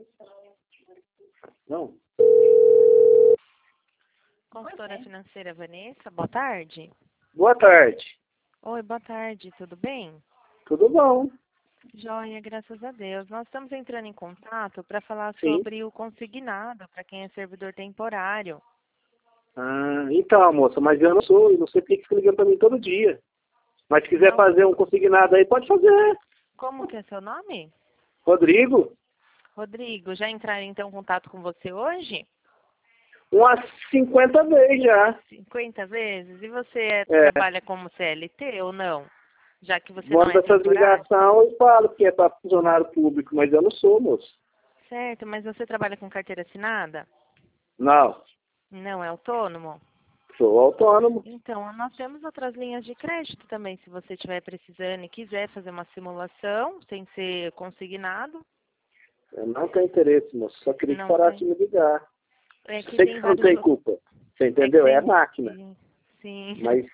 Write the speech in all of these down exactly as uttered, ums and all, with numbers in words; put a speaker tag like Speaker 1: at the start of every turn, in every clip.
Speaker 1: Não.
Speaker 2: Consultora financeira Vanessa, boa tarde.
Speaker 1: Boa tarde.
Speaker 2: Oi, boa tarde, tudo bem?
Speaker 1: Tudo bom?
Speaker 2: Joia, graças a Deus. Nós estamos entrando em contato para falar
Speaker 1: Sim.
Speaker 2: sobre o consignado para quem é servidor temporário.
Speaker 1: Ah, então, moça, mas eu não sou, eu não sei porque que fica ligando para mim todo dia. Mas se quiser
Speaker 2: Não.
Speaker 1: fazer um consignado aí, pode fazer.
Speaker 2: Como que é seu nome?
Speaker 1: Rodrigo,
Speaker 2: Rodrigo, já entraram então em contato com você hoje?
Speaker 1: umas cinquenta vezes já.
Speaker 2: cinquenta vezes? E você é-
Speaker 1: É,
Speaker 2: trabalha como C L T ou não? Já que você não
Speaker 1: manda
Speaker 2: é
Speaker 1: essas
Speaker 2: temporário?
Speaker 1: ligações e falo que é para funcionário público, mas eu não sou, moço.
Speaker 2: Certo, mas você trabalha com carteira assinada?
Speaker 1: Não,
Speaker 2: Não, é autônomo?
Speaker 1: sou autônomo.
Speaker 2: Então, nós temos outras linhas de crédito também, se você estiver precisando e quiser fazer uma simulação sem ser consignado.
Speaker 1: Eu não tenho interesse, moço. Só queria que
Speaker 2: Não
Speaker 1: parasse
Speaker 2: tem.
Speaker 1: de me ligar.
Speaker 2: É que
Speaker 1: Sei que
Speaker 2: tem
Speaker 1: você não
Speaker 2: vários.
Speaker 1: tem culpa. Você
Speaker 2: É que
Speaker 1: entendeu? É a
Speaker 2: tem.
Speaker 1: máquina.
Speaker 2: Sim. Sim.
Speaker 1: Mas,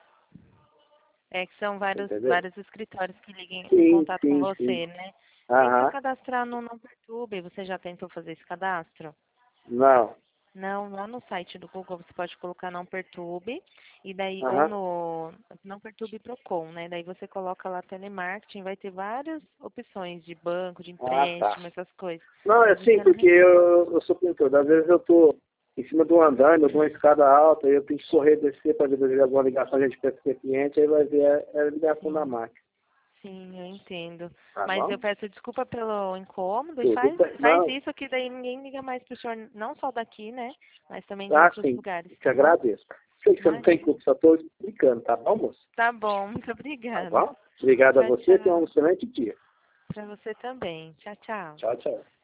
Speaker 2: É que são
Speaker 1: você
Speaker 2: vários,
Speaker 1: entendeu?
Speaker 2: vários escritórios que liguem em
Speaker 1: Sim,
Speaker 2: contato com
Speaker 1: sim, sim.
Speaker 2: você, né? Tenta
Speaker 1: Aham.
Speaker 2: cadastrar no Não Perturbe. Você já tentou fazer esse cadastro?
Speaker 1: Não.
Speaker 2: Não, lá no site do Google você pode colocar Não Perturbe e daí ou
Speaker 1: Aham.
Speaker 2: no Não Perturbe Procon, né? Daí você coloca lá telemarketing, vai ter várias opções de banco, de
Speaker 1: Ah, tá.
Speaker 2: empréstimo, essas coisas.
Speaker 1: Não, é
Speaker 2: Mas
Speaker 1: assim,
Speaker 2: você não
Speaker 1: porque eu, eu sou pintor. Às vezes eu tô em cima de um andame, eu dou uma escada alta, aí eu tenho que correr, descer para ver alguma ligação, a gente pensa que é cliente, aí vai ver é, é a ligação da
Speaker 2: sim,
Speaker 1: máquina.
Speaker 2: sim, eu entendo.
Speaker 1: Tá
Speaker 2: Mas
Speaker 1: bom?
Speaker 2: eu peço desculpa pelo incômodo e
Speaker 1: Tudo
Speaker 2: faz,
Speaker 1: bem.
Speaker 2: faz
Speaker 1: Não,
Speaker 2: isso que daí ninguém liga mais pro senhor, não só daqui, né? Mas também de
Speaker 1: ah,
Speaker 2: outros
Speaker 1: sim.
Speaker 2: lugares,
Speaker 1: Te
Speaker 2: tá bom?
Speaker 1: agradeço. Sei que você não tem
Speaker 2: Imagina.
Speaker 1: culpa, só estou explicando, tá bom, moço?
Speaker 2: Tá bom, muito
Speaker 1: Tá
Speaker 2: obrigada.
Speaker 1: bom? Obrigado a
Speaker 2: Tchau,
Speaker 1: você, tenha um
Speaker 2: tchau.
Speaker 1: excelente dia.
Speaker 2: Pra você também. Tchau, tchau.
Speaker 1: Tchau, tchau.